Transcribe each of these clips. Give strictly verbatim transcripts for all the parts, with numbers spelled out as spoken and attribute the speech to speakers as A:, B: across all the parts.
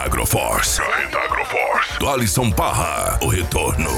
A: Agroforce. Carreta Agroforce. Do Alisson Parra, o retorno.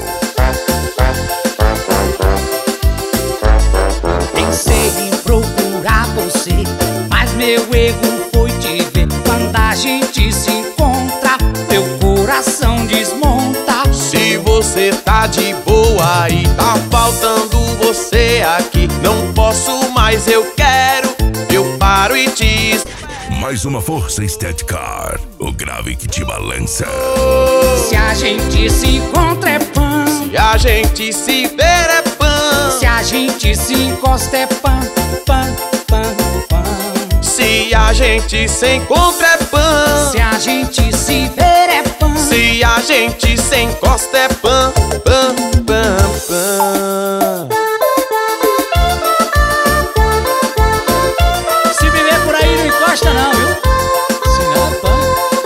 B: Pensei em procurar você, mas meu erro foi te ver. Quando a gente se encontra, meu coração desmonta.
C: Se você tá de boa e tá faltando você aqui, não posso mais, eu quero, eu paro e te...
A: Mais uma força estética, o grave que te balança.
B: Se a gente se encontra é pã,
C: Se a gente se ver é pã,
B: se a gente se encosta é pã, pã, pã, pã.
C: se a gente se encontra é pã,
B: Se a gente se ver é pã,
C: se a gente se encosta é pã, pã, pã, pã.
B: se viver por aí não encosta não, viu? Senão é pã.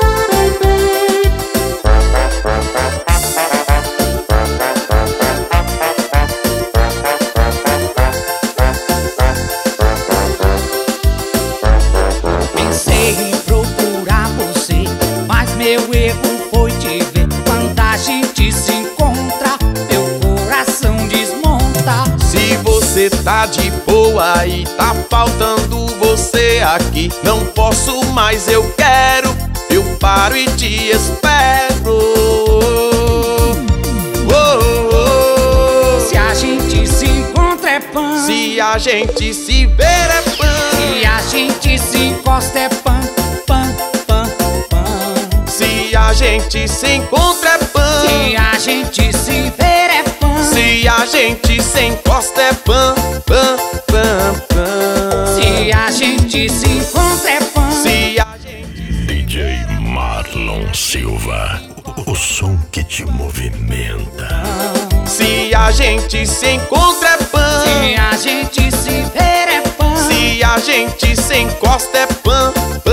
B: Pensei em procurar você, mas meu erro foi te ver. Quando a gente se encontra, meu coração desmonta.
C: Se você tá de boa e tá faltando você aqui, não posso mais, eu quero, eu paro e te espero. Oh, oh.
B: Se a gente se encontra é pã,
C: Se a gente se ver é pã,
B: se a gente se encosta é pã, pã, pã, pã.
C: se a gente se encontra é pã,
B: Se a gente se ver é pã,
C: se a gente se encosta é pã, pã, pã, pã.
B: se a gente se encontra é pã.
C: Se a gente...
A: D J Marlon Silva, o som que te movimenta.
C: Se a gente se encontra é pã,
B: Se a gente se ver é pã,
C: se a gente se encosta é pã,